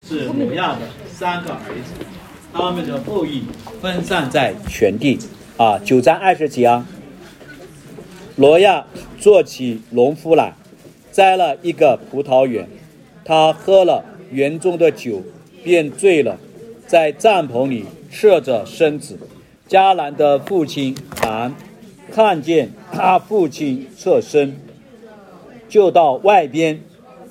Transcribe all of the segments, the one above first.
是挪亚的3个儿子，他们的后裔分散在全地。9章20节啊，挪亚做起农夫来，栽了一个葡萄园，他喝了园中的酒，便醉了，在帐篷里侧着身子。迦南的父亲含看见他父亲侧身，就到外边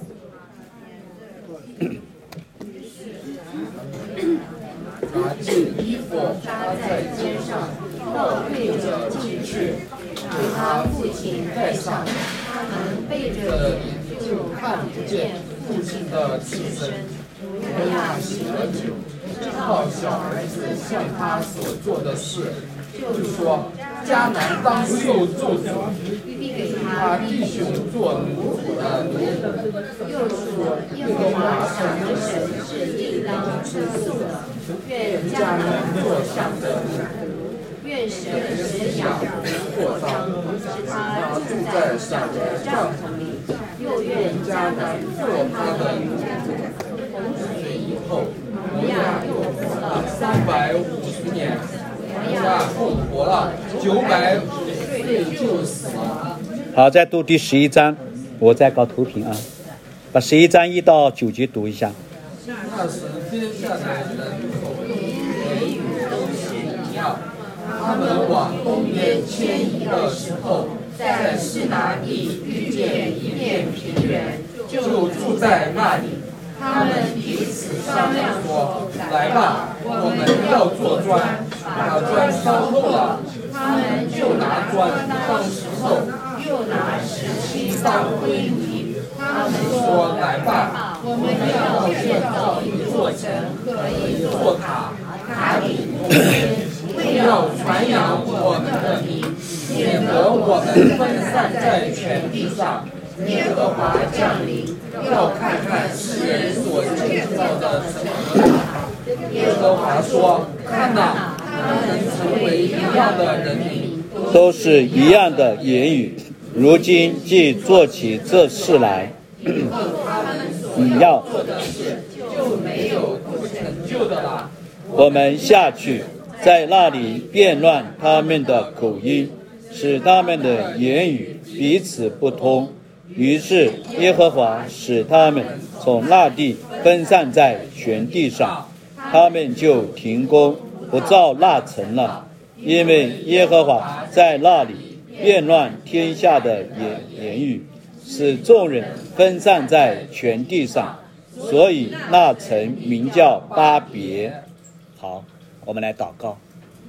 拿件衣服搭在肩上，倒背着进去，给他父亲盖上。他们背着就看不见父亲的气身。挪亚醒了酒，知道小儿子向他所做的事，就说：迦南当受咒诅，必给他弟兄做奴仆的奴仆。又说：耶和华神的神是应当吃素的，愿迦南做上的奴仆，愿神使雅各扩张，使他住在小的帐篷里，又愿迦南做他的奴仆。洪水以后，挪亚又活了350年。挪亚共活了950岁就死了。 好，再读第11章，我再搞图屏啊，把11章1到9节读一下。 那时接下来人口言语都是一样，他们往东边迁移的时候，在示拿地遇见一片平原，就住在那里。他们彼此商量说：来吧，我们要做砖，把砖烧透了。他们就拿砖当石头，又拿石漆当灰泥。他们说：来吧，我们要建造一座城和一座塔，塔顶通天，为要传扬我们的名，免得我们分散在全地上。耶和华降临，要看看世人所建造的城和塔。耶和华说：看哪，他们成为一样的人民， 都是一样的言语，如今既做起这事来，你要做的事就没有不成就的了。 我们下去，在那里变乱他们的口音，使他们的言语彼此不通。于是耶和华使他们从那地分散在全地上，他们就停工，不造那城了，因为耶和华在那里变乱天下的言语，使众人分散在全地上，所以那城名叫巴别。好，我们来祷告。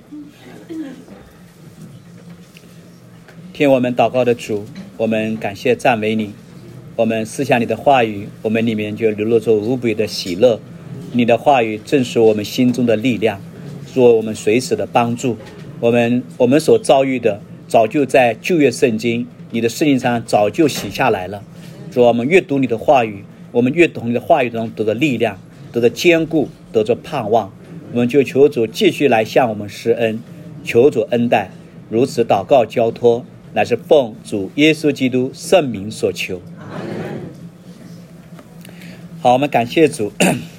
听我们祷告的主，我们感谢赞美你，我们思想你的话语，我们里面就流露出无比的喜乐。你的话语正是我们心中的力量，是我们随时的帮助。我们所遭遇的早就在旧约圣经你的圣经上早就写下来了。主，我们阅读你的话语，我们阅读你的话语中得着力量，得着坚固，得着盼望。我们就求主继续来向我们施恩，求主恩待，如此祷告交托，乃是奉主耶稣基督圣名所求。好，我们感谢主。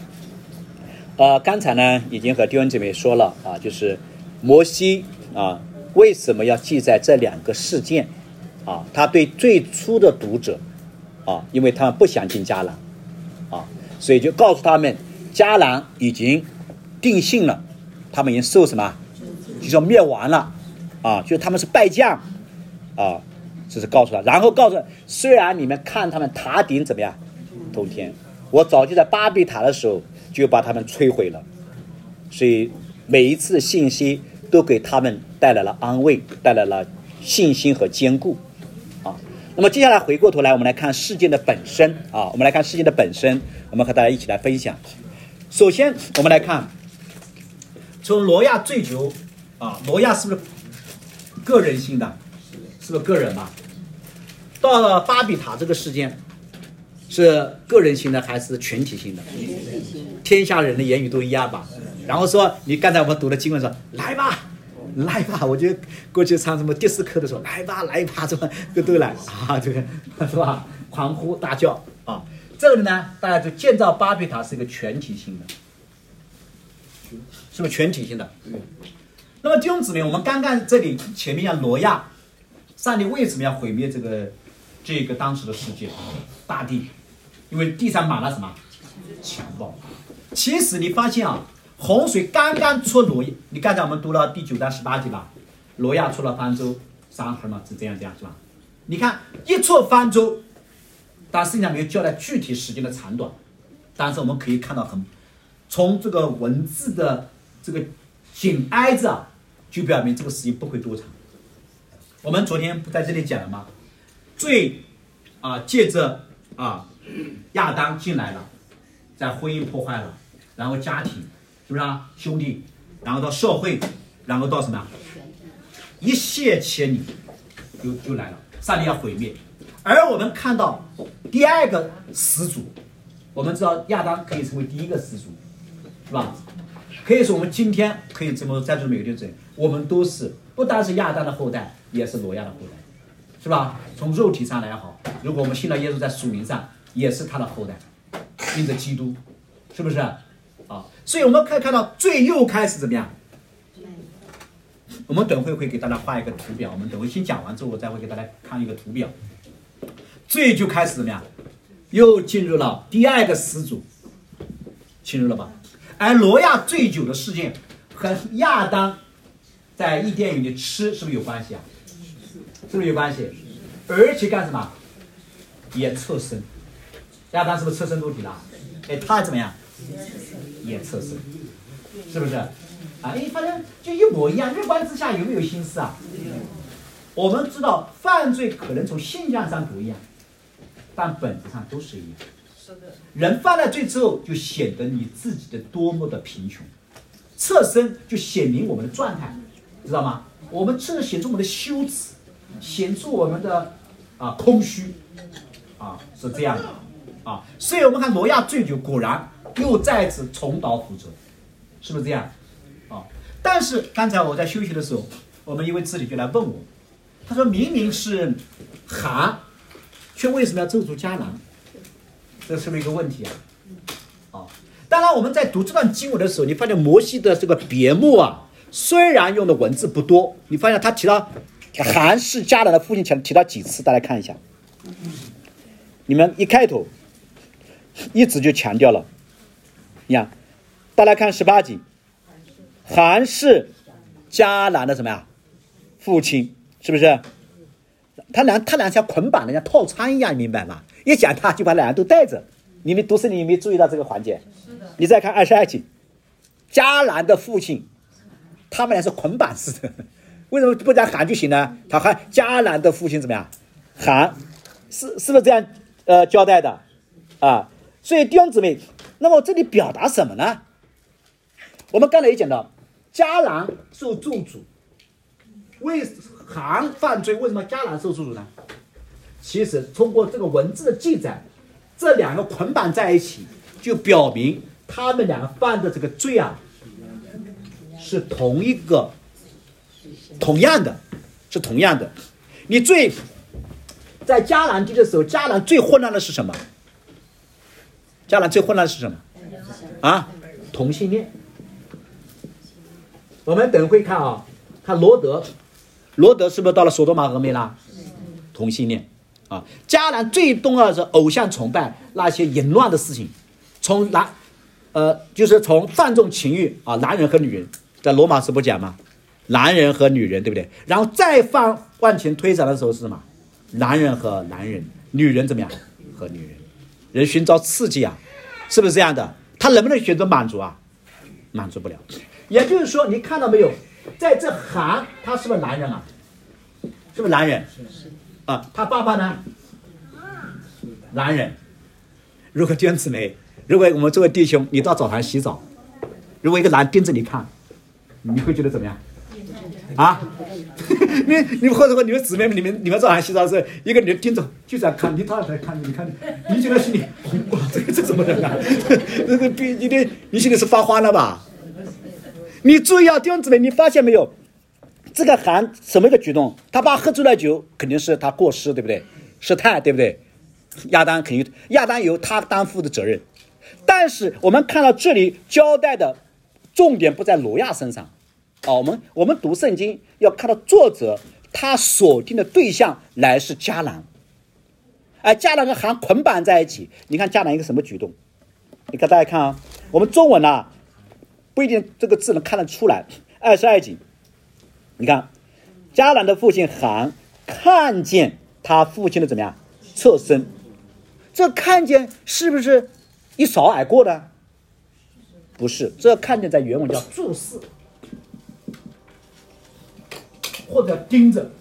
刚才呢已经和弟兄姐妹说了啊，就是摩西啊为什么要记载这2个事件啊？他对最初的读者啊，因为他们不想进迦南啊，所以就告诉他们迦南已经定性了，他们已经受什么，就说灭亡了啊，就是他们是败将啊，这是告诉他。然后告诉他，虽然你们看他们塔顶怎么样通天，我早就在巴比塔的时候就把他们摧毁了。所以每一次信息都给他们带来了安慰，带来了信心和坚固啊。那么接下来回过头来，我们来看事件的本身啊，我们来看事件的本身，我们和大家一起来分享。首先我们来看，从挪亚醉酒啊，挪亚是不是个人性的？是不是个人嘛？到了巴比塔这个事件，是个人性的还是全体性的？天下人的言语都一样吧？然后说，你刚才我们读的经文说，来吧，来吧，我就过去唱什么迪斯科的时候，来吧，来吧，什么都来啊，这个是吧？狂呼大叫啊！ 这个呢，大家就建造巴别塔是一个全体性的，是不是全体性的？那么弟兄姊妹，我们刚刚这里前面讲挪亚，上帝为什么要毁灭这个当时的世界大地？因为地上满了什么？强暴。其实你发现啊，洪水刚刚出挪亚，你刚才我们读了第9章18节吧，挪亚出了方舟3孩嘛，是这样是吧？你看一出方舟，但实际上没有交代具体时间的长短，但是我们可以看到从这个文字的这个紧挨着，就表明这个时间不会多长。我们昨天不在这里讲了吗？罪借着亚当进来了，在婚姻破坏了，然后家庭，是不是啊？兄弟，然后到社会，然后到什么？一泻千里，就来了，上帝要毁灭。而我们看到第二个始祖，我们知道亚当可以成为第一个始祖，是吧？可以说我们今天可以这么说，在座每个人，我们都是不单是亚当的后代，也是挪亚的后代，是吧？从肉体上来好，如果我们信了耶稣，在属灵上也是他的后代，因着基督，是不是？所以我们可以看到罪又开始怎么样？我们等会会给大家画一个图表，我们等会先讲完之后，我再会给大家看一个图表。罪就开始怎么样？又进入了第二个始祖，进入了吧？而挪亚醉酒的事件和亚当在伊甸园里吃是不是有关系啊？是不是有关系？而且干什么？也侧身。亚当是不是侧身裸体了？他怎么样？也侧身，是不是？发现就一模一样，日光之下有没有心思啊？我们知道犯罪可能从现象上不一样，但本质上都是一样。人犯了罪之后，就显得你自己的多么的贫穷，侧身就显明我们的状态，知道吗？我们侧身显出我们的羞耻，显出我们的空虚，是这样的所以我们看挪亚醉酒，果然又再次重蹈覆辙，是不是这样？但是刚才我在休息的时候，我们一位治理就来问我，他说明明是含，却为什么要咒诅迦南？这是不是一个问题啊？当然我们在读这段经文的时候，你发现摩西的这个别目虽然用的文字不多，你发现他提到含是迦南的父亲，提到几次？大家看一下，你们一开头一直就强调了，你看，大家看18节，含是迦南的什么呀？父亲，是不是？他俩像捆绑的，像套餐一样，明白吗？一讲他就把两人都带着。你们读圣经有没有注意到这个环节？你再看22节，迦南的父亲，他们俩是捆绑式的。为什么不讲含就行呢？他还迦南的父亲怎么样？含是不是这样交代的所以弟兄姊妹，那么这里表达什么呢？我们刚才也讲到，迦南受咒诅，为含犯罪，为什么迦南受咒诅呢？其实通过这个文字的记载，这两个捆绑在一起，就表明他们两个犯的这个罪是同样的。你罪在迦南地的时候，迦南最混乱的是什么？同性恋。我们等会看看罗德是不是到了索多玛俄梅拉？同性恋迦南最重要的是偶像崇拜，那些淫乱的事情，就是从放纵情欲男人和女人，在罗马是不讲吗？男人和女人，对不对？然后再往前推展的时候是什么？男人和男人，女人怎么样？和女人。人寻找刺激是不是这样的？他能不能选择满足满足不了。也就是说，你看到没有，在这含他是不是男人是不是男人？他爸爸呢？男人。如果弟兄姊妹，如果我们作为弟兄，你到澡堂洗澡，如果一个男盯着你看，你会觉得怎么样？你或者你们姊妹们，你们澡堂洗澡的时候，一个女人盯着就这样看，你到底在看你看，你觉得心里哇，这怎么人你心里是发慌了吧？你注意弟兄姊妹，你发现没有？这个含什么一个举动？他爸喝醉了酒，肯定是他过失，对不对？失态，对不对？ 亚当有他担负的责任，但是我们看到这里交代的重点不在挪亚身上啊。我们读圣经要看到作者他锁定的对象乃是迦南，迦南和含捆绑在一起。你看迦南一个什么举动？你看大家看啊，我们中文啊不一定这个字能看得出来。22节，你看迦南的父亲含看见他父亲的怎么样侧身，这看见是不是一扫而过的？不是，这看见在原文叫注视，或者盯着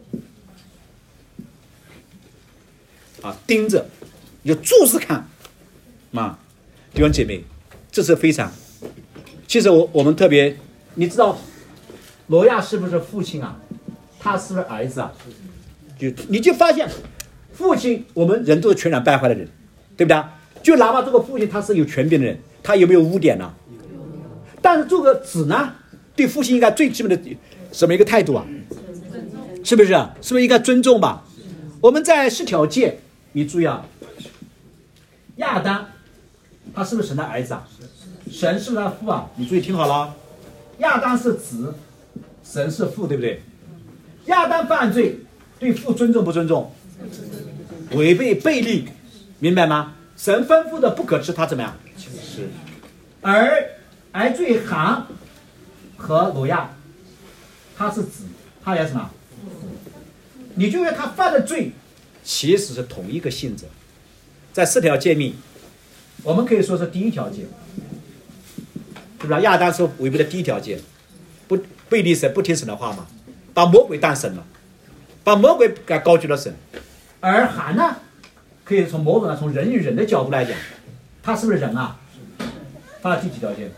啊，盯着就注视看啊。弟兄姐妹，这是非常，其实我们特别，你知道挪亚是不是父亲啊？他是不是儿子啊？你就发现父亲，我们人都是全然败坏的人，对不对？就哪怕这个父亲他是有权柄的人，他有没有污点呢？但是这个子呢，对父亲应该最基本的什么一个态度啊？是不是？是不是应该尊重吧？我们在10条诫，你注意啊，亚当他是不是神的儿子啊？神是不是他的父啊？你注意听好了，亚当是子，神是父，对不对？亚当犯罪，对父尊重不尊重？违背悖逆，明白吗？神吩咐的不可吃，他怎么样吃？而罪含和挪亚，他是子，他也什么？你就因为他犯的罪其实是同一个性质。在4条诫命，我们可以说是第1条诫，对吧？亚当是违背了第1条诫，不背逆神，不听神的话嘛，把魔鬼当神了，把魔鬼给高举了神。而含呢，可以从某种从人与人的角度来讲，他是不是人啊？他的第几条诫？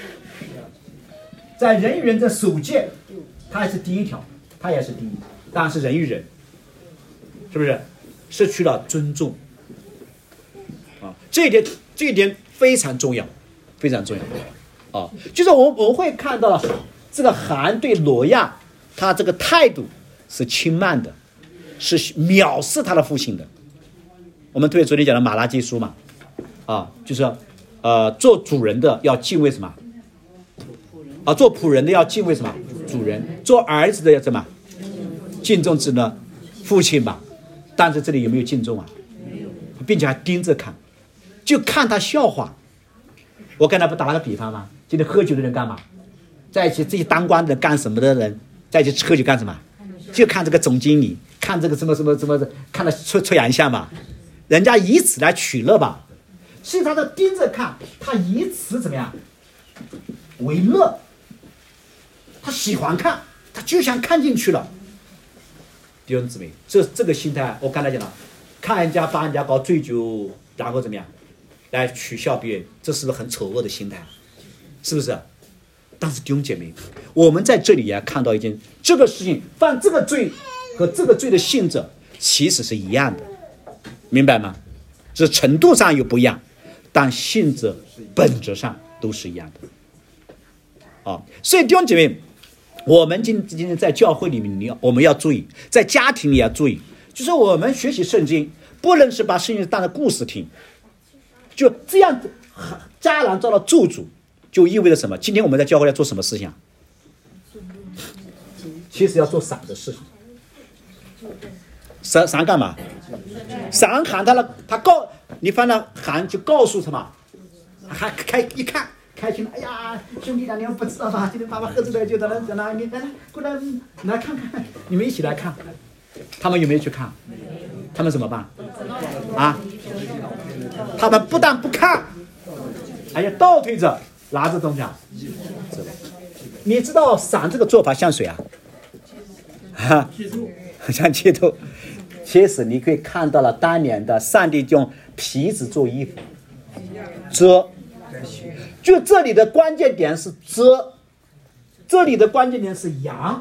在人与人的守戒，他也是第1条，他也是第一，当然是人与人，是不是失去了尊重啊？这一点非常重要，非常重要啊！就是我们会看到这个含对挪亚，他这个态度是轻慢的，是藐视他的父亲的。我们特别昨天讲的马拉基书嘛，啊，就是做主人的要敬畏什么？啊，做仆人的要敬畏什么？主人。做儿子的要什么？敬重自己的父亲吧。但是这里有没有敬重啊？并且还盯着看，就看他笑话。我刚才不打了个比方吗？今天喝酒的人干嘛？在一起这些当官的人干什么的人在一起喝酒干什么？就看这个总经理，看这个什么，看他出洋相嘛。人家以此来取乐吧。所以他在盯着看，他以此怎么样为乐？他喜欢看，他就想看进去了。弟兄姊妹，这个心态，我刚才讲了，看人家帮人家搞醉酒，然后怎么样来取笑别人，这是不是很丑恶的心态？是不是？但是弟兄姐妹，我们在这里也看到一件，这个事情犯这个罪和这个罪的性质其实是一样的，明白吗？只是程度上有不一样，但性质本质上都是一样的。啊，所以弟兄姐妹，我们今天在教会里面，我们要注意，在家庭里要注意，就是我们学习圣经，不能是把圣经当成故事听，就这样迦南遭到咒诅，就意味着什么？今天我们在教会要做什么事情？其实要做闪的事情。闪干嘛？闪喊他了，你翻到喊就告诉什么？还一看。开心了，哎呀，兄弟俩，你们不知道吧？今天爸爸喝醉了，就在那，你来过来，来看看，你们一起来看。他们有没有去看？他们怎么办？啊？他们不但不看，还要倒退着拿着东西啊。你知道闪这个做法像谁啊？像基督。其实你可以看到了，当年的上帝用皮子做衣服，遮。就这里的关键点是遮，这里的关键点是扬，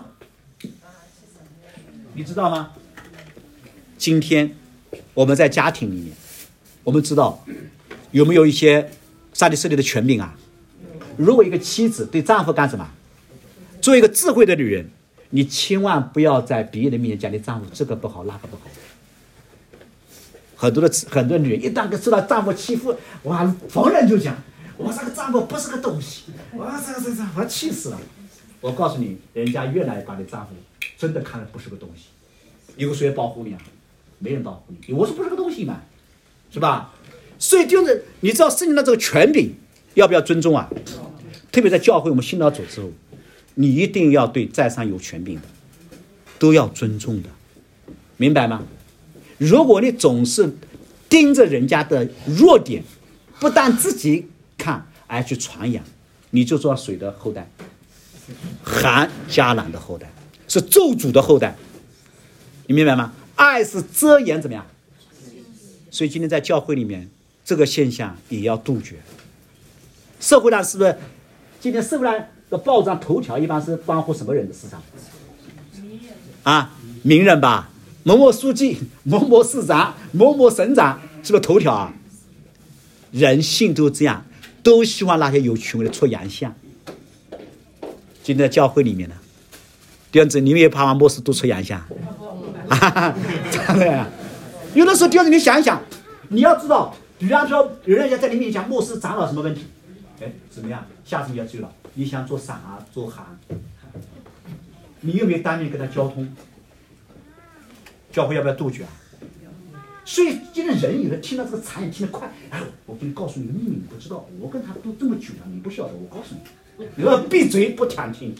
你知道吗？今天我们在家庭里面，我们知道有没有一些上帝设立的权柄啊？如果一个妻子对丈夫干什么？作为一个智慧的女人，你千万不要在别人的面前讲你丈夫这个不好那个不好， 很多女人一旦受到丈夫欺负，哇，逢人就讲，我这个丈夫不是个东西，我气死了。我告诉你，人家越来把你丈夫真的看得不是个东西，有谁保护你啊？没人保护你，我说不是个东西嘛，是吧？所以就是你知道圣经的这个权柄要不要尊重啊？特别在教会我们信到主之后，你一定要对在上有权柄的都要尊重的，明白吗？如果你总是盯着人家的弱点，不但自己看，而去传扬，你就做谁的后代？含迦南的后代，是咒诅的后代，你明白吗？爱是遮掩怎么样？所以今天在教会里面，这个现象也要杜绝。社会上是不是？今天社会上的报章头条一般是关乎什么人的事情？啊，名人吧，某某书记、某某市长、某某省长，是不是头条啊？人性都这样，都希望那些有权威的出洋相。今天在教会里面呢，弟兄姊妹，你们也怕牧师都出洋相？有的时候弟兄姊妹你想一想，你要知道，比方说有人在你面前讲牧师长老什么问题，哎，怎么样？下次你要注意了，你想做伞啊，做行，你有没有当面跟他交通？教会要不要杜绝啊？所以今天人有人听到这个谗言听得快，哎，我跟你告诉你个秘密，你不知道，我跟他都这么久了，你不晓得，我告诉你，你要闭嘴不听听。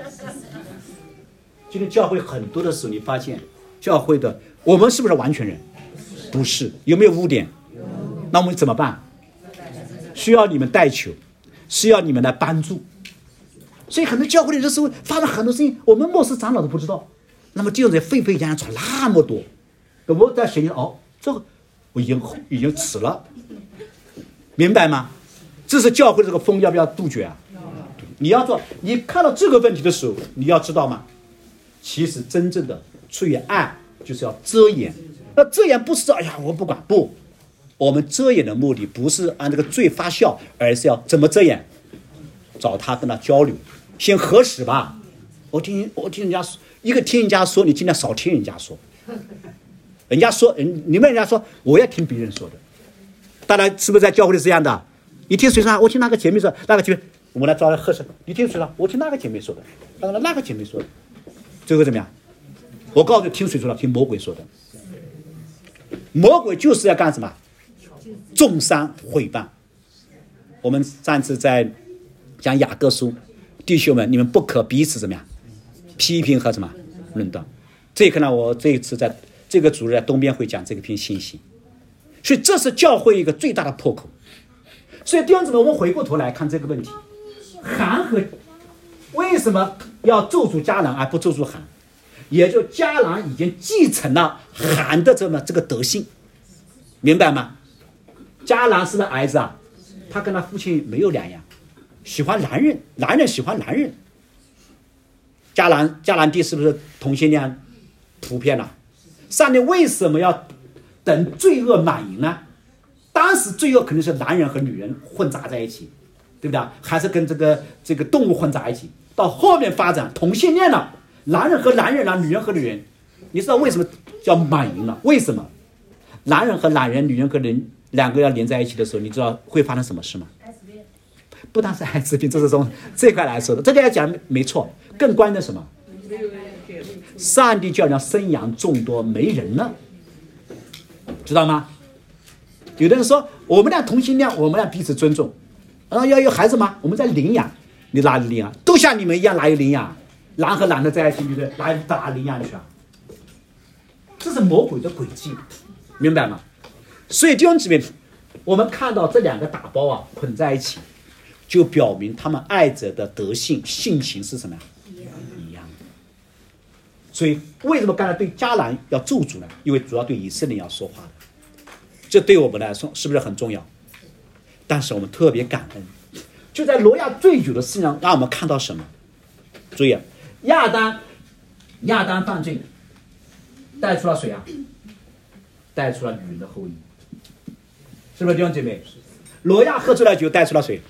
今天教会很多的时候，你发现教会的我们是不是完全人？不是，有没有污点？那我们怎么办？需要你们代求，需要你们来帮助。所以很多教会的时候发生很多事情，我们牧师长老都不知道。那么弟兄姊妹沸沸扬扬传那么多，我在学习这个我已经迟了，明白吗？这是教会这个风要不要杜绝啊？你要做，你看到这个问题的时候，你要知道吗？其实真正的出于爱，就是要遮掩。那遮掩不是说哎呀我不管，不，我们遮掩的目的不是按这个罪发酵，而是要怎么遮掩？找他跟他交流，先核实吧。我听人家说，一个听人家说，你尽量少听人家说。人家说，你们人家说，我要听别人说的。当然，是不是在教会里是这样的？你听谁说？我听那个姐妹说，那个姐妹，我们来抓来核实。你听谁说？我听那个姐妹说的，那个姐妹说的，最后怎么样？我告诉你，听谁说的？听魔鬼说的。魔鬼就是要干什么？重伤毁谤。我们上次在讲雅各书，弟兄们，你们不可彼此怎么样？批评和什么论断。这一课呢，我这一次在这个主日在东边会讲这个篇信息，所以这是教会一个最大的破口。所以弟兄姊妹，我们回过头来看这个问题，含和为什么要咒诅迦南而不咒诅含？也就迦南已经继承了含的这个德性，明白吗？迦南是个儿子啊，他跟他父亲没有两样，喜欢男人，男人喜欢男人。迦南地是不是同性恋普遍了？上帝为什么要等罪恶满盈呢？当时罪恶肯定是男人和女人混杂在一起，对不对？还是跟这个动物混杂一起。到后面发展同性恋了，男人和男人了，女人和女人。你知道为什么叫满盈了？为什么男人和男人，女人和人两个要连在一起的时候，你知道会发生什么事吗？不单是艾滋病，这是从这块来说的，这个要讲没错。更关键的什么？上帝叫人生养众多，没人了，知道吗？有的人说我们俩同性恋，我们俩彼此尊重，要有孩子吗？我们在领养，你哪里领养？都像你们一样，哪有领养？男和男的在一起，对不对？哪领养去啊？这是魔鬼的诡计，明白吗？所以弟兄姊妹，我们看到这两个打包啊混在一起，就表明他们爱者的德性性情是什么呀？一样的。所以为什么刚才对迦南要咒诅呢？因为主要对以色列要说话的，这对我们来说是不是很重要？但是我们特别感恩，就在挪亚醉酒的事上，让我们看到什么？注意，亚当犯罪，带出了谁啊？带出了女人的后裔，是不是弟兄姐妹？挪亚喝醉了酒，带出了谁？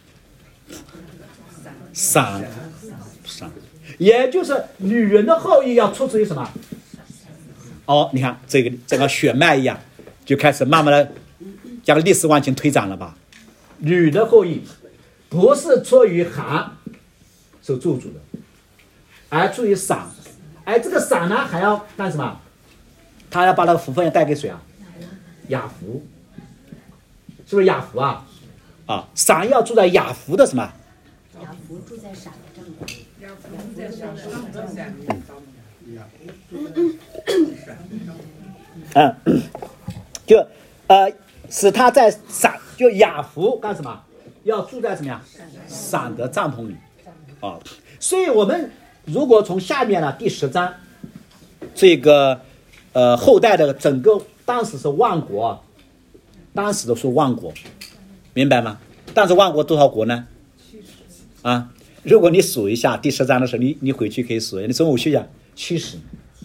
闪，也就是女人的后裔要出自于什么？你看这个血脉一样， 就开始慢慢的将历史往前推展了吧。吕的后裔不是出于韩受咒诅的，而出于闪。而这个闪呢，还要干什么？他要把那个福分带给谁啊？雅弗，是不是雅弗啊？啊，闪要住在雅弗的什么？ 雅弗住在闪的正中。 就使他在闪，就雅弗干什么？要住在什么呀？闪的帐篷里啊。所以我们如果从下面呢第10章，这个后代的整个当时是万国，当时都是万国，明白吗？当时万国多少国呢？啊，如果你数一下第10章的时候，你回去可以数，你中午去一下70。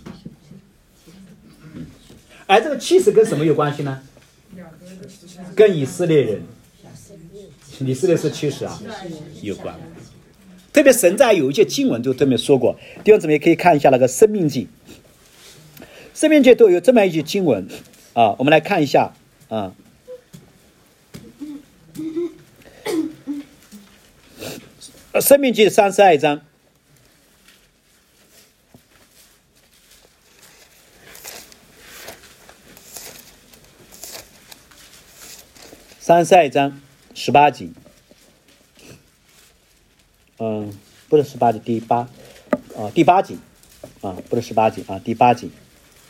而这个70跟什么有关系呢？跟以色列人，以色列是70啊，有关。特别神在有一些经文就特别说过，弟兄姊妹可以看一下那个申命记，申命记都有这么一句经文啊，我们来看一下啊。申命记32章。32章18节，不是18节，第8节啊，不是18节啊，第8节。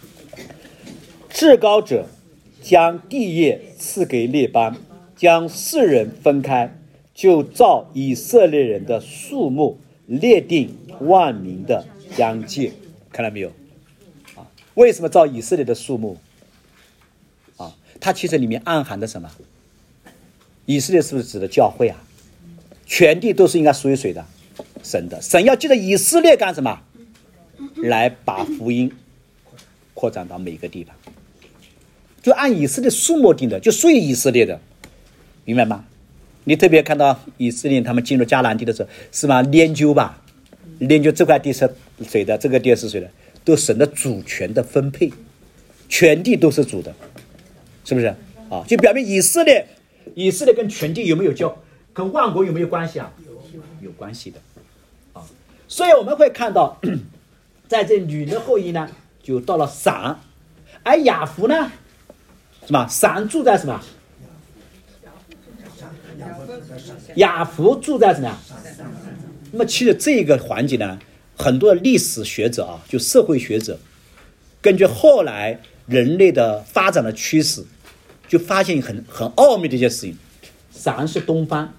至高者将地业赐给列邦，将世人分开，就照以色列人的数目列定万民的疆界。看到没有？啊，为什么照以色列的数目？啊，它其实里面暗含的什么？以色列是不是指的教会啊？全地都是应该属于谁的？神的。神要借着以色列干什么？来把福音扩展到每个地方，就按以色列数目定的，就属于以色列的，明白吗？你特别看到以色列他们进入迦南地的时候，是吧？研究吧，研究这块地是谁的，这个地是谁的，都神的主权的分配，全地都是主的，是不是啊？就表明以色列跟全地有没有跟万国有没有关系啊？有关系的啊。所以我们会看到，在这吕的后裔呢，就到了闪，而雅弗呢，什么？闪住在什么？雅弗住在什么呀？那么其实这个环节呢，很多历史学者啊，就社会学者，根据后来人类的发展的趋势，就发现很奥秘的一些事情。闪是东方，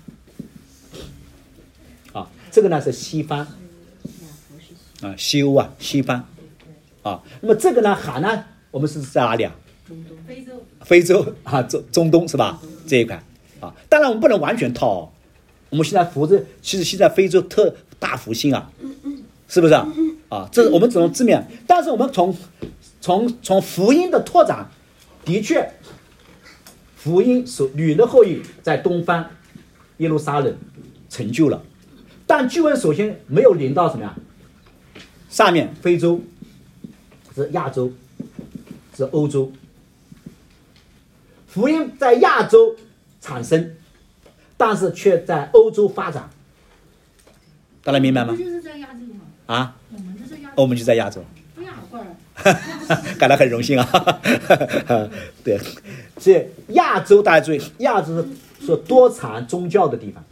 啊，这个呢是西方，啊，西欧啊，西方，啊，那么这个呢，海呢，我们是在哪里啊？非洲啊，中东是吧？这一块啊，当然我们不能完全套哦。我们现在其实现在非洲特大复兴啊，是不是啊？啊，这我们只能字面，但是我们从福音的拓展，的确。福音吕的后裔在东方耶路撒冷成就了，但经文首先没有临到什么呀？上面非洲是亚洲是欧洲，福音在亚洲产生，但是却在欧洲发展，大家明白吗？ 就是在亚洲嘛。 啊， 我们就在亚洲。 我们就在亚洲。感到很荣幸啊！对，这亚洲大家注意，亚洲是多产宗教的地方，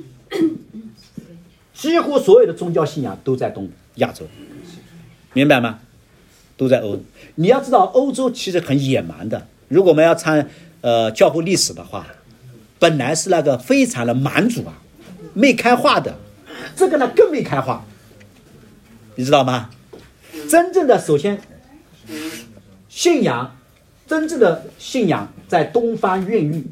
几乎所有的宗教信仰都在亚洲，明白吗？都在欧。你要知道，欧洲其实很野蛮的。如果我们要参教会历史的话，本来是那个非常的蛮族啊，没开化的，这个呢更没开化，你知道吗？真正的首先。真正的信仰在东方孕育，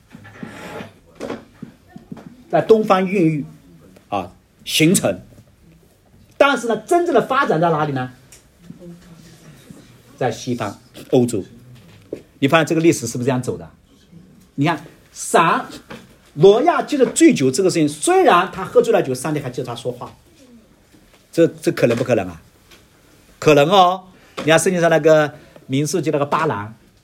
啊形成，但是呢，真正的发展在哪里呢？在西方欧洲。你发现这个历史是不是这样走的？你看，挪亚记得醉酒这个事情，虽然他喝醉了酒，上帝还记得他说话，这可能不可能啊？可能哦。你看圣经上那个民数记那个巴兰，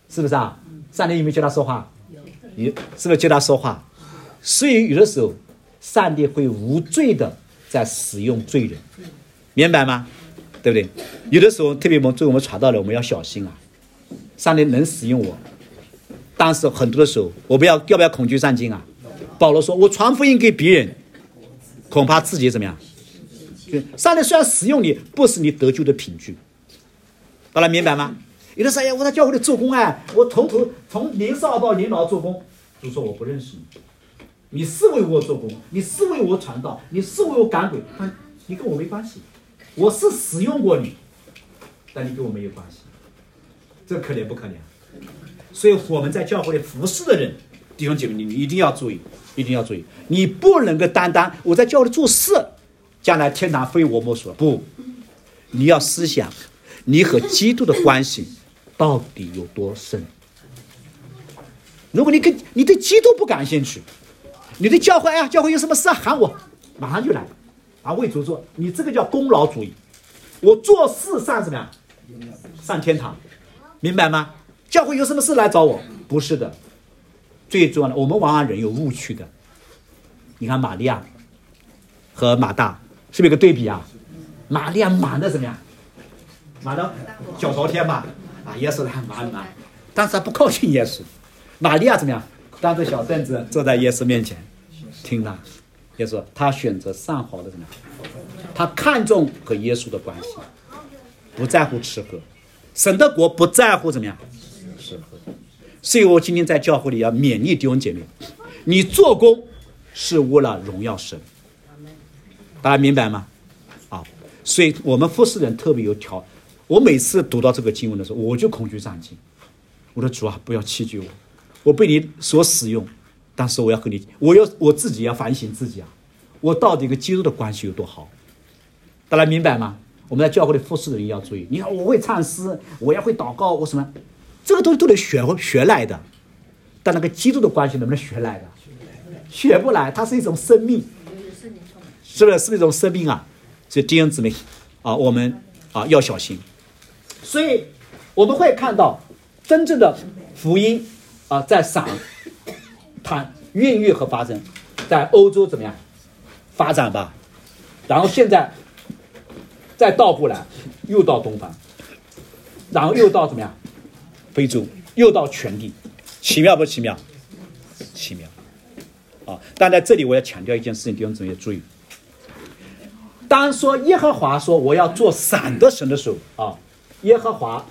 是不是啊？上帝有没有教他说话？有，是不是教他说话？所以有的时候，上帝会无罪的在使用罪人，明白吗？对不对？有的时候，特别我们传道的，我们要小心啊。上帝能使用我，但是很多的时候，我要不要恐惧战惊啊？保罗说：“我传福音给别人，恐怕自己怎么样？”上帝虽然使用你，不是你得救的凭据。大家明白吗？有的时候，我在教会里做工我从年少到年老做工，就说我不认识你，你是为我做工，你是为我传道，你是为我赶鬼，但你跟我没关系。我是使用过你，但你跟我没有关系，这可怜不可怜？所以我们在教会里服侍的人，弟兄姐妹，你一定要注意，一定要注意，你不能够单单我在教会里做事，将来天堂非我莫属。不，你要思想你和基督的关系到底有多深。如果你对基督不感兴趣，你对教会教会有什么事喊我，马上就来为主做，你这个叫功劳主义。我做事上怎么样？上天堂，明白吗？教会有什么事来找我？不是的。最重要的，我们往往人有误区的。你看玛利亚和马大是不是有个对比啊？玛利亚忙的怎么样？忙的脚朝天嘛，耶稣很忙，但是他不靠近耶稣。玛利亚怎么样？当着小凳子坐在耶稣面前听了。耶稣他选择上好的怎么样？他看重和耶稣的关系，不在乎吃喝。神的国不在乎怎么样？吃喝。所以我今天在教会里要勉励弟兄姐妹，你做工是为了荣耀神，大家明白吗？所以我们服侍人特别有条。我每次读到这个经文的时候，我就恐惧战惊。我的主啊，不要弃绝我，我被你所使用，但是我要和你，我自己要反省自己我到底跟基督的关系有多好？大家明白吗？我们在教会里服侍的人要注意。你看，我会唱诗，我也会祷告，我什么？这个东西都得学来的。但那个基督的关系能不能学来的？学不来，它是一种生命，是不是？是一种生命啊！所以弟兄姊妹我们要小心。所以我们会看到真正的福音在它孕育和发生，在欧洲怎么样发展吧？然后现在再倒过来，又到东方，然后又到怎么样？非洲，又到全地，奇妙不奇妙？奇妙但在这里我要强调一件事情，弟兄姊妹注意。当说耶和华说我要做闪的神的时候耶和华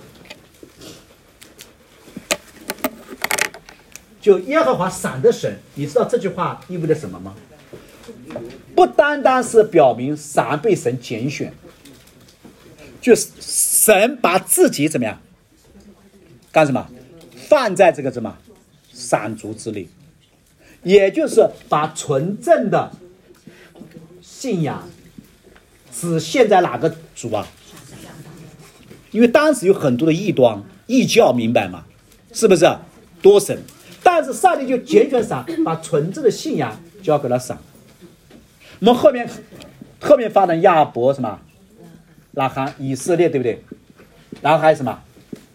就耶和华闪的神，你知道这句话意味着什么吗？不单单是表明闪被神拣选，就是神把自己怎么样干什么？放在这个什么闪族之内，也就是把纯正的信仰只限在哪个族因为当时有很多的异端异教，明白吗？是不是多神？但是上帝就拣选闪，把纯正的信仰交给了闪。我们后面发展亚伯什么拉罕以色列，对不对？然后还有什么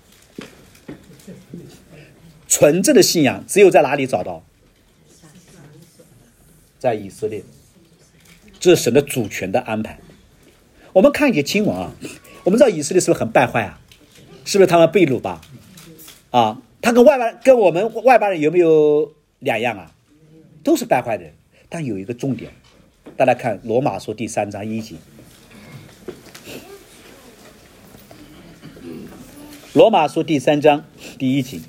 纯正的信仰只有在哪里找到？在以色列。这是神的主权的安排。我们看一些经文我们知道以色列是不是很败坏是不是他们被掳吧？他跟我们外邦人有没有两样都是败坏的人。但有一个重点，大家看罗马书第3章1节。罗马书第3章第1节。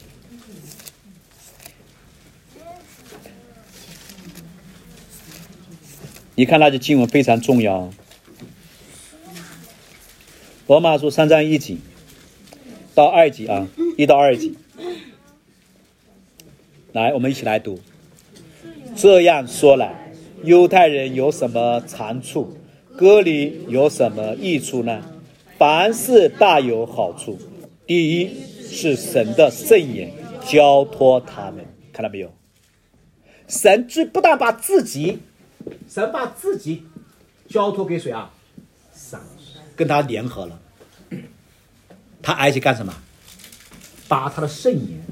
你看那些经文非常重要。罗马书3章1节到2节1到2节。来，我们一起来读。这样说来，犹太人有什么长处？割礼有什么益处呢？凡事大有好处。第一是神的圣言交托他们，看到没有？神不但把自己交托给谁神，跟他联合了。他而且干什么？ 把他的圣言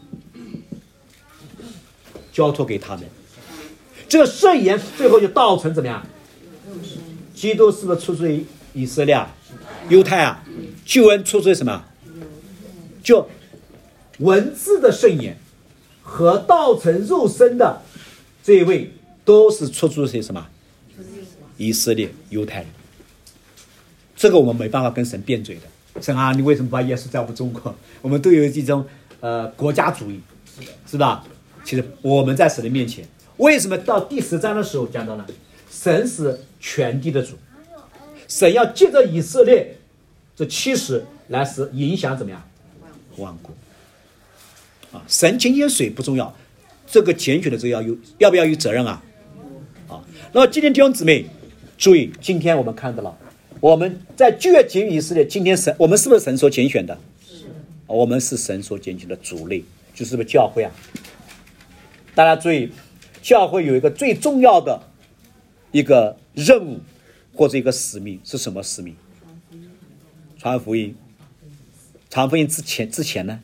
交托给他们。这个圣言最后就道成怎么样？基督是不是出自于以色列啊、犹太啊？救恩出自于什么？就文字的圣言和道成肉身的这一位都是出自于什么？以色列犹太人。这个我们没办法跟神辩嘴的。神啊，你为什么把耶稣在我们中国？我们都有一种国家主义，是吧？其实我们在神的面前，为什么到第10章的时候讲到呢？神是全地的主，神要借着以色列这70来使影响怎么样？万国啊！神拣选谁不重要，这个拣选的这个要不要有责任啊？啊！那么今天弟兄姊妹注意，今天我们看到了，我们在旧约给予以色列，今天我们是不是神所拣选的？是，我们是神所拣选的族类，就是不是教会啊？大家注意，教会有一个最重要的一个任务或者一个使命是什么使命？传福音。传福音之前呢？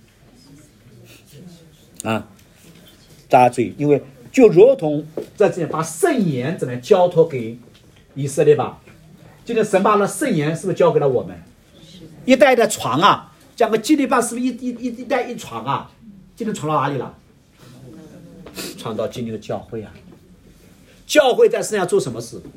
啊，大家注意，因为就如同在这里把圣言怎么样交托给以色列吧。今天神把那圣言是不是交给了我们？一代一代传啊，讲个基利巴是不是一代一传啊？今天传到哪里了？传到今天的教会啊。教会在世上做什么事？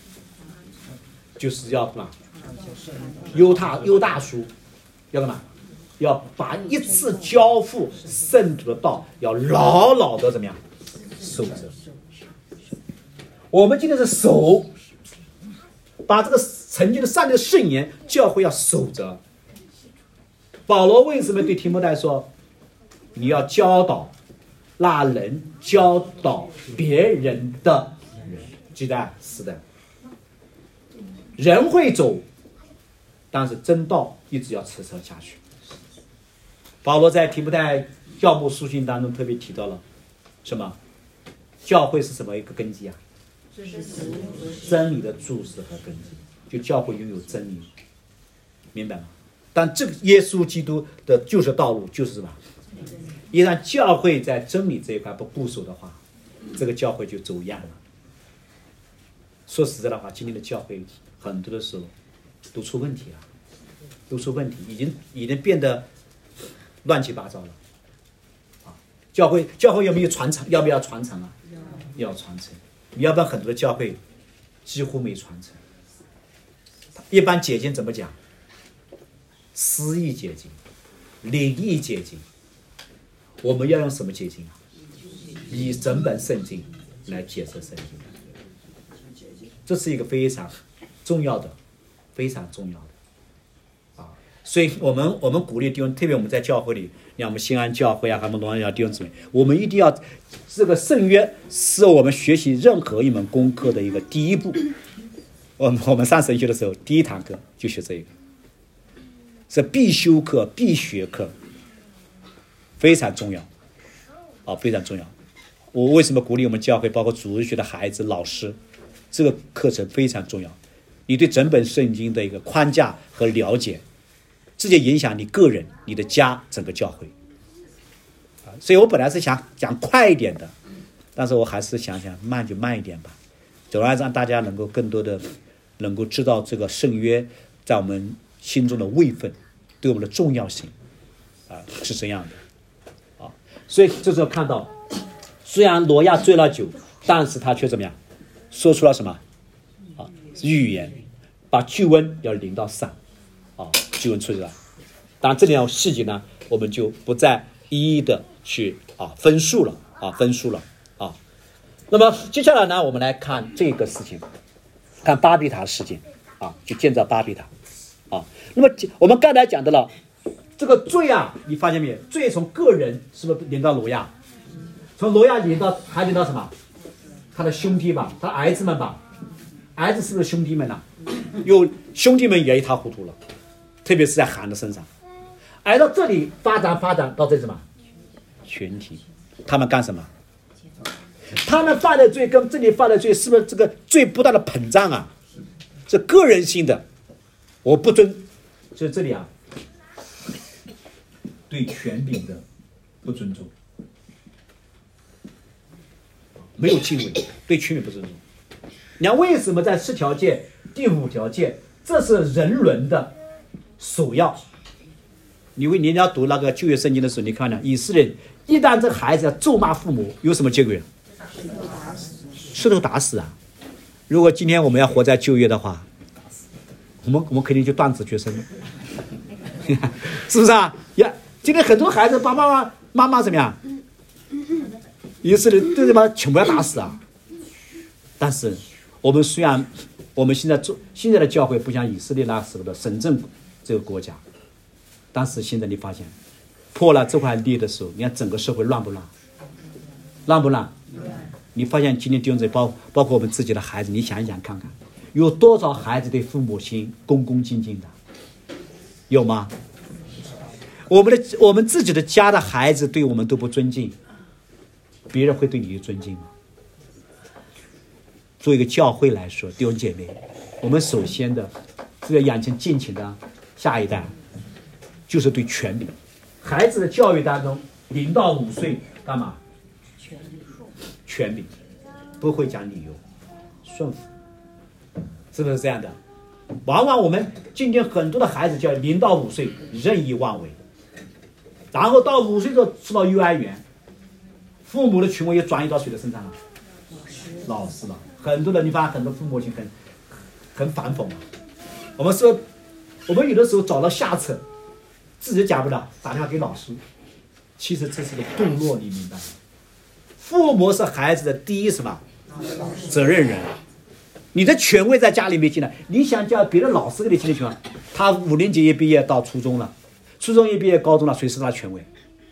就是要什么？犹大书要干嘛？要把一次交付圣徒的道要牢牢的怎么样守着。我们今天是守，把这个曾经的上帝的圣言教会要守着。保罗为什么对提摩太说，你要教导那人教导别人的人？记得是的，人会走，但是真道一直要持守下去。保罗在提摩太教牧书信当中特别提到了什么？教会是什么一个根基啊？真理的注释和根基，就教会拥有真理，明白吗？但这个耶稣基督的救赎道路就是什么？一旦教会在真理这一块不固守的话，这个教会就走样了。说实在的话，今天的教会很多的时候都出问题了，已经变得乱七八糟了。啊，教会有没有传承？要不要传承啊？要传承。你要不然很多的教会几乎没传承。一般解经怎么讲？诗意解经，灵意解经。我们要用什么解经啊？以整本圣经来解释圣经。这是一个非常重要的啊！所以我们鼓励弟兄，特别我们在教会里，像我们新安教会啊，还有我们弟兄姊妹，我们一定要这个圣约是我们学习任何一门功课的一个第一步。我们上神学的时候，第一堂课就学这个，是必修课、必学课，非常重要啊，非常重要。我为什么鼓励我们教会，包括主日学的孩子、老师？这个课程非常重要，你对整本圣经的一个框架和了解，直接影响你个人、你的家、整个教会。所以我本来是想讲快一点的，但是我还是想慢就慢一点吧，总要让大家能够更多的能够知道这个圣约在我们心中的位分，对我们的重要性是这样的啊。所以这时候看到，虽然挪亚醉了酒，但是他却怎么样？说出了什么啊？预言，把救恩要临到上啊，救恩出来了。当然，这里的细节呢，我们就不再一一的去分述了啊。那么接下来呢，我们来看这个事情，看巴比塔事件啊，就建造巴比塔啊。那么我们刚才讲到了这个罪啊，你发现没有？罪从个人是不是临到挪亚？从挪亚临到什么？他的兄弟吧，他的儿子们吧，儿子是不是兄弟们呢？有兄弟们也一塌糊涂了，特别是在韩的身上。而到这里发展到这什么？群体，他们干什么？他们犯的罪跟这里犯的罪，是不是这个罪不断的膨胀啊？是个人性的，我不尊。所以这里啊， 对权柄的不尊重，没有敬畏，对权柄不尊重。你看为什么在10条诫第5条诫，这是人伦的首要。你要读那个旧约圣经的时候，你看以色列一旦这孩子要咒骂父母，有什么结果？石头打死啊！如果今天我们要活在旧约的话，我们肯定就断子绝孙了，是不是啊？呀，今天很多孩子爸爸妈妈怎么样？以色列对吧？全部要打死啊！但是我们虽然我们现在的教会不像以色列那时候的神政这个国家，但是现在你发现破了这块裂的时候，你看整个社会乱不乱？乱不乱？你发现今天弟兄姊妹包括我们自己的孩子，你想一想看看，有多少孩子对父母亲恭恭敬敬的？有吗？我们自己的家的孩子对我们都不尊敬，别人会对你尊敬吗？作为一个教会来说，弟兄姐妹，我们首先的是要养成敬虔的下一代，就是对权柄。孩子的教育当中，0到5岁干嘛？权柄，不会讲理由，顺服，是不是这样的？往往我们今天很多的孩子叫0到5岁任意妄为，然后到5岁就送到幼儿园，父母的权威又转移到谁的身上了？老师了。很多的你发现很多父母亲很反讽啊。我们有的时候找到下策，自己讲不了，打电话给老师，其实这是个堕落，你明白吗？父母是孩子的第一什么责任人，你的权威在家里没进来，你想叫别的老师给你进的权威，他5年级一毕业到初中了，初中一毕业高中了，谁是他权威？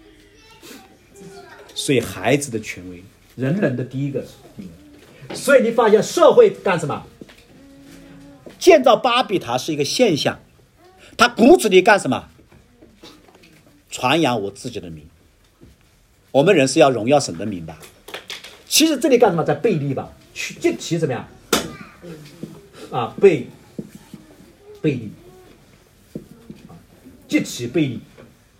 所以孩子的权威，人的第一个地位。所以你发现社会干什么？建造巴比塔是一个现象，他骨子里干什么？传扬我自己的名。我们人是要荣耀神的名吧？其实这里干什么？在背离吧，具体怎么样？啊，背离，具体背离，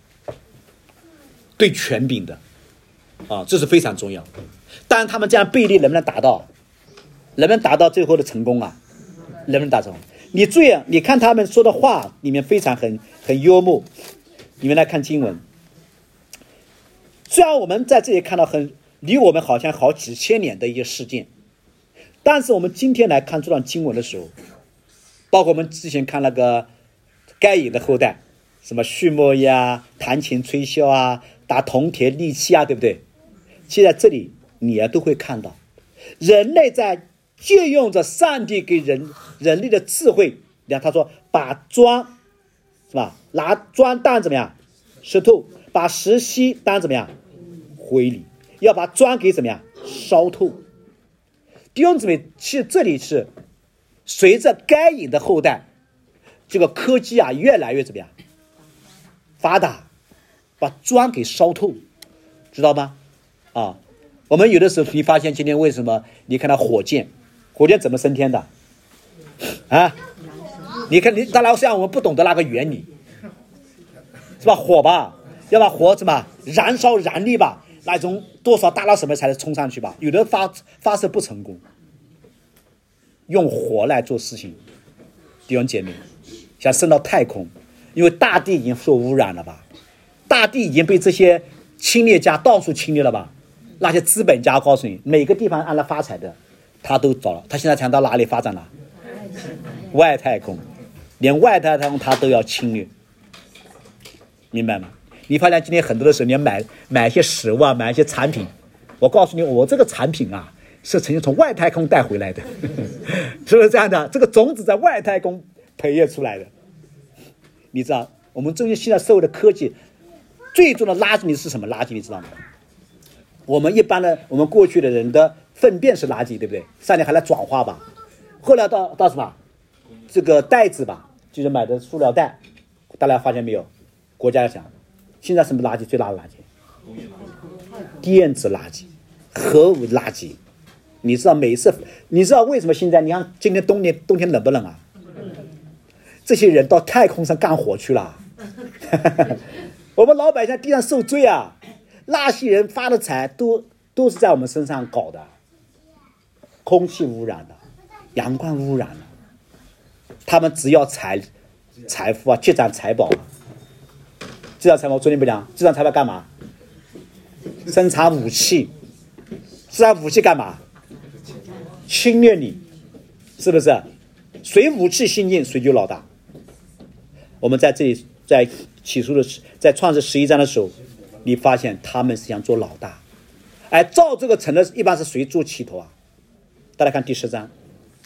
对权柄的，啊，这是非常重要。但是他们这样背离能不能达到？能不能达到最后的成功啊？能不能达成？你注意，你看他们说的话里面非常很幽默。你们来看经文，虽然我们在这里看到离我们好像好几千年的一些事件，但是我们今天来看这段经文的时候，包括我们之前看那个该隐的后代，什么畜牧呀、弹琴吹箫啊、打铜铁利器啊，对不对？其实在这里你也都会看到，人类在借用着上帝给人类的智慧。你看他说把砖是吧，拿砖当怎么样石头，把石溪当怎么样灰里，要把砖给怎么样烧透。弟兄姊妹，其实这里是随着该隐的后代，这个科技啊越来越怎么样发达，把砖给烧透，知道吗？啊，我们有的时候你发现今天为什么你看到火箭怎么升天的啊？你看当然像我们不懂得那个原理，是吧？火吧，要把火怎么燃烧燃力吧，那种多少大到什么才能冲上去吧？有的发射不成功，用火来做事情，弟兄姐妹，想升到太空，因为大地已经受污染了吧？大地已经被这些侵略家到处侵略了吧？那些资本家告诉你，每个地方按了发财的，他都找了。他现在想到哪里发展了？外太空，连外太空他都要侵略，明白吗？你发现今天很多的时候，你要买一些食物啊，买一些产品，我告诉你，我这个产品啊是曾经从外太空带回来的，是不是这样的？这个种子在外太空培育出来的。你知道，我们中间现在社会的科技最重的垃圾是什么垃圾？你知道吗？我们过去的人的粪便是垃圾，对不对？上面还来转化吧，后来到什么？这个袋子吧，就是买的塑料袋，大家发现没有？国家要想，现在什么垃圾最大的垃圾？电子垃圾、核物垃圾。你知道为什么现在你看今天冬天冷不冷啊？这些人到太空上干活去了， 我们老百姓在地上受罪啊，那些人发的财都是在我们身上搞的，空气污染的，阳光污染的，他们只要财富啊，积攒财宝啊，积攒财宝，昨天不讲，积攒财宝干嘛？生产武器，生产武器干嘛？侵略你，是不是？谁武器先进，谁就老大。我们在这里，在起初的，在创世11章的时候，你发现他们是想做老大，哎，造这个城的一般是谁做起头啊？大家看第10章，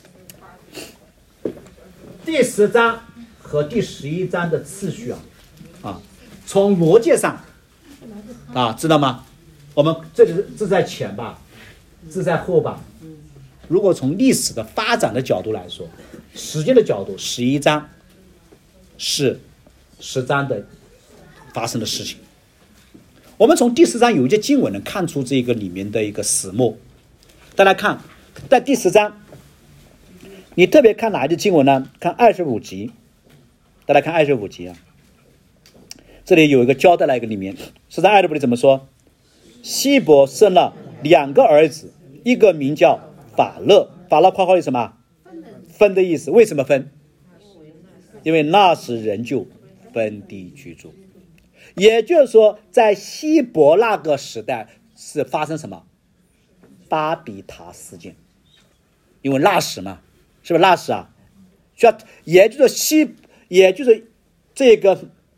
第10章和第11章的次序啊，从逻辑上啊，知道吗？我们这在前吧，这在后吧。如果从历史的发展的角度来说，时间的角度，11章是10章的发生的事情。我们从第10章有一些经文能看出这个里面的一个始末。大家看，在第10章，你特别看哪一节经文呢？看25节，大家看25节啊，这里有一个交代了一个里面，10章25节怎么说？希伯生了2个儿子，一个名叫法勒，法勒括号是什么？分的意思。为什么分？因为那时人就分地居住，也就是说，在希伯那个时代是发生什么？巴比塔事件。因为那时嘛，是不是那时啊？也就是这个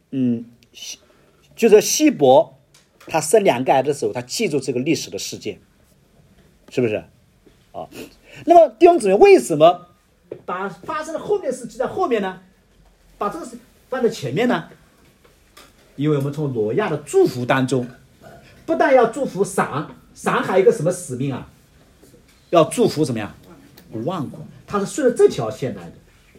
就是希伯他生2个孩子的时候，他记住这个历史的事件，是不是啊？那么弟兄姊妹，为什么把发生的后面的事记在后面呢？把这个事放在前面呢？因为我们从挪亚的祝福当中，不但要祝福闪还有一个什么使命啊？要祝福怎么样？万国，他是顺着这条线来的。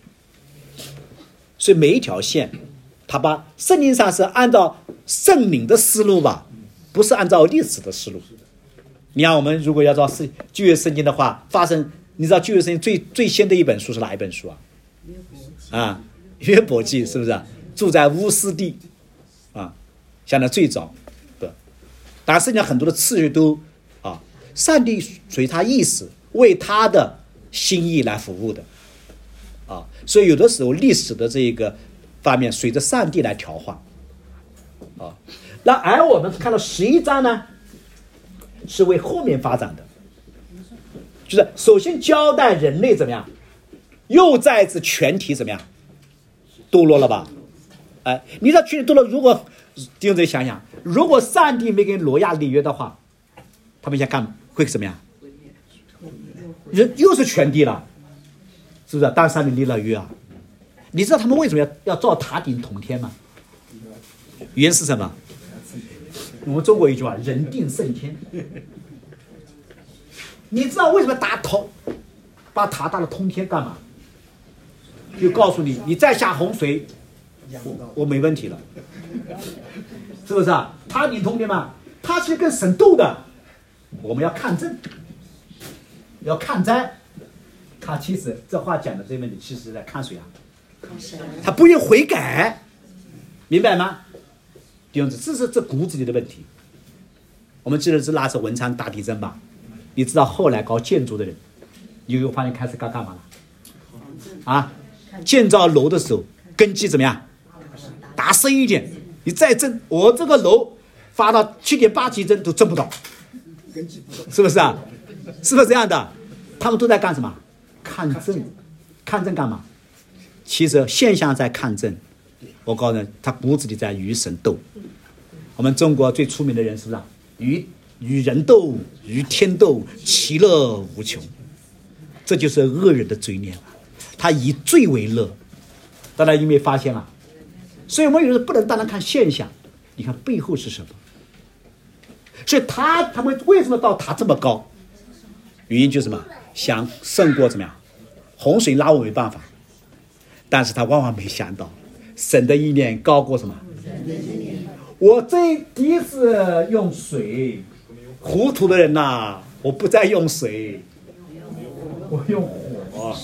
所以每一条线，他把圣经上是按照圣灵的思路吧，不是按照历史的思路。你看，我们如果要照旧约圣经的话，你知道旧约圣经最先的一本书是哪一本书啊？约伯记，是不是？住在乌斯地啊，相当最早的。当然，圣经很多的次序都上帝随他意思，为他的心意来服务的啊。所以有的时候历史的这个方面随着上帝来调换啊。那而我们看到11章呢，是为后面发展的，就是首先交代人类怎么样，又再一次全体怎么样堕落了吧？哎，你知道全体堕落，如果弟兄姊妹想想，如果上帝没跟挪亚立约的话，他们想干会怎么样？人又是全地了，是不是？当上帝立了约啊，你知道他们为什么要造塔顶同天吗？原因是什么？我们中国一句话，人定胜天。你知道为什么把塔搭了通天干嘛？就告诉你，你再下洪水，我没问题了，是不是啊？塔顶通天嘛，他其实跟神斗的。我们要看阵，要看灾。他其实这话讲的这个问题，其实是在看谁啊？他不愿悔改，明白吗？弟兄姊妹，这是骨子里的问题。我们记得是那次文昌大地震吧？你知道后来搞建筑的人，你有发现开始干嘛了？建造楼的时候，根基怎么样？打深一点。你再震，我这个楼发到7.8级震都震不到，是不是啊？是不是这样的？他们都在干什么？看震。看震干嘛？其实现象在看震。我告诉你，他骨子里在与神斗。我们中国最出名的人是不是与人斗，与天斗，其乐无穷。这就是恶人的罪孽了。他以罪为乐，大家有没有发现了？所以我们有时候不能单单看现象，你看背后是什么？所以他们为什么到塔这么高？原因就是什么？想胜过怎么样？洪水拉我没办法，但是他万万没想到，神的意念高过什么？我第一次用水，糊涂的人呐，我不再用水，我用火。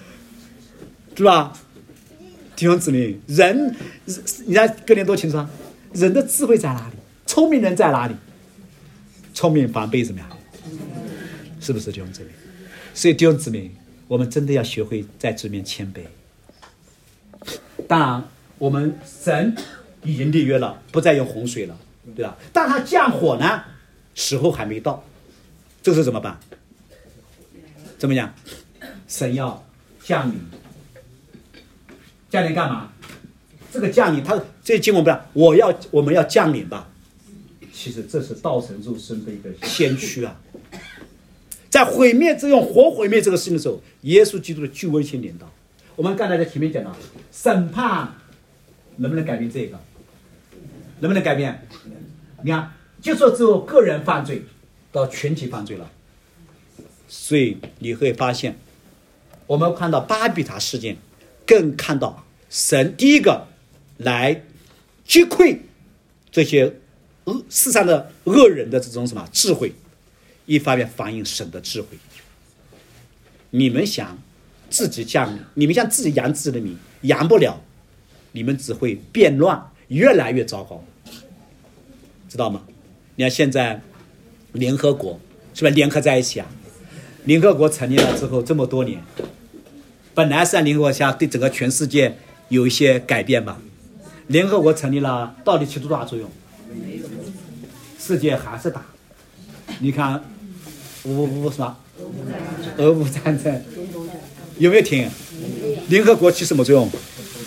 是吧？弟兄姊妹，人，你看哥林多前书， 人的智慧在哪里？聪明人在哪里？聪明反被怎么样？是不是弟兄姊妹？所以弟兄姊妹，我们真的要学会在主面谦卑。当然，我们神已经立约了，不再有洪水了，对吧？但他降火呢，时候还没到，这个时候怎么办？怎么样？神要降临，降临干嘛？这个降临，他这经文不是我们要降临吧？其实这是道成肉身的一个先驱啊！在毁灭这种活毁灭这个事情的时候，耶稣基督的救恩先临到。我们刚才在前面讲到，审判能不能改变这个？能不能改变？你看，就说只有个人犯罪到群体犯罪了，所以你会发现，我们看到巴比塔事件，更看到神第一个来击溃这些世上的恶人的这种什么智慧，一方面反映神的智慧。你们想自己降临，你们想自己扬自己的名，扬不了，你们只会变乱，越来越糟糕，知道吗？你看现在联合国是不是联合在一起啊？联合国成立了之后这么多年，本来是让联合国下对整个全世界有一些改变吧。联合国成立了，到底起多大作用？世界还是大。你看什么俄乌战争有没有停？联合国起什么作用？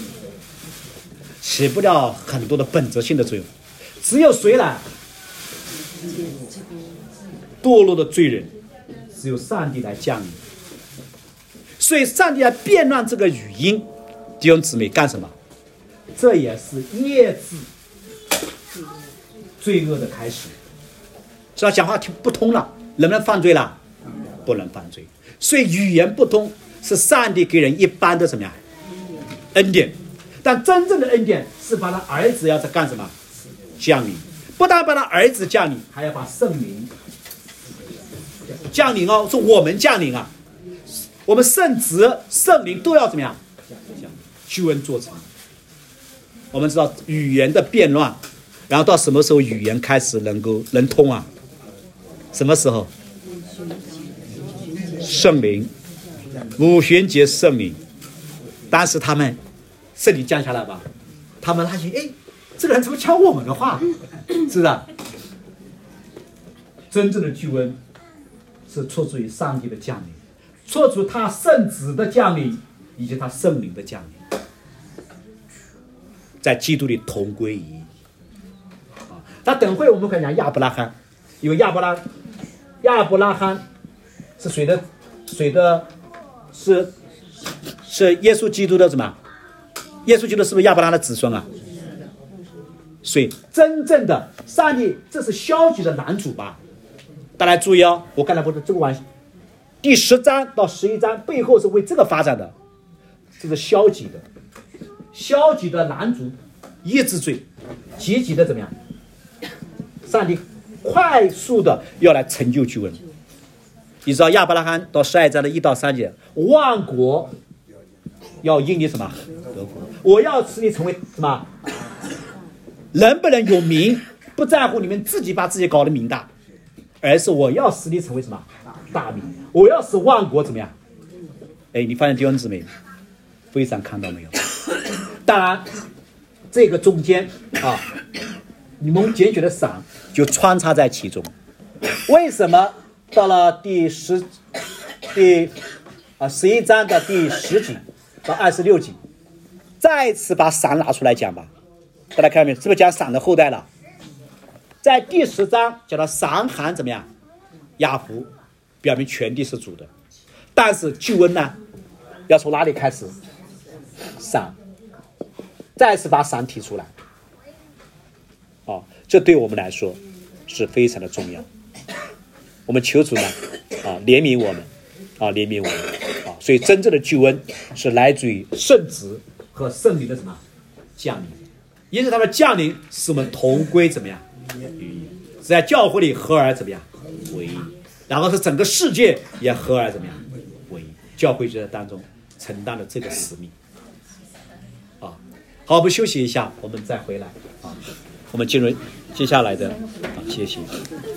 起不了很多的本质性的作用。只有谁来？堕落的罪人，只有上帝来降临。所以上帝来变乱这个语音，弟兄姊妹干什么？这也是业制罪恶的开始。只要讲话听不通了，能不能犯罪了？不能犯罪。所以语言不通是上帝给人一般的怎么样恩典，但真正的恩典是把他儿子要在干什么？降临。不但把他儿子降临，还要把圣灵降临哦，是我们降临啊，我们圣子圣灵都要怎么样？救恩做成。我们知道语言的变乱，然后到什么时候语言开始能通啊？什么时候？圣灵，五旬节圣灵。当时他们圣灵降下来吧，他们发现，哎，这个人怎么讲我们的话？是不是？真正的救恩是出自于上帝的降临，出自他圣子的降临，以及他圣灵的降临，在基督里同归于一。那等会我们可以讲亚伯拉罕，因为亚伯拉罕是谁的？是耶稣基督的什么？耶稣基督是不是亚伯拉罕的子孙啊？所以真正的上帝，这是消极的男主吧？大家注意哦，我刚才不是这个玩笑，第10章到11章背后是为这个发展的，这是消极的男主抑制罪，积极的怎么样？上帝快速的要来成就救恩。你知道亚伯拉罕到12章的1到3节，万国要因你什么得国，我要使你成为什么？能不能有名，不在乎你们自己把自己搞得名大，而是我要使你成为什么大名，我要使万国怎么样？哎，你发现弟兄姊妹非常看到没有？当然这个中间啊，你们拣选的赏就穿插在其中。为什么到了第11章的第10节到26节，再次把赏拿出来讲吧？大家看到没有？是不是讲赏的后代了？在第10章讲到赏含怎么样？雅福，表明全地是主的。但是救恩呢，要从哪里开始？赏，再次把赏提出来。这对我们来说是非常的重要。我们求主呢，怜悯我们，怜悯我们，所以真正的救恩是来自于圣子和圣灵的什么降临。因此他们降临使我们同归怎么样？在教会里合而怎么样？为一。然后是整个世界也合而怎么样？为一。教会就在当中承担了这个使命。好，我们休息一下，我们再回来。 我们进入接下来的学习。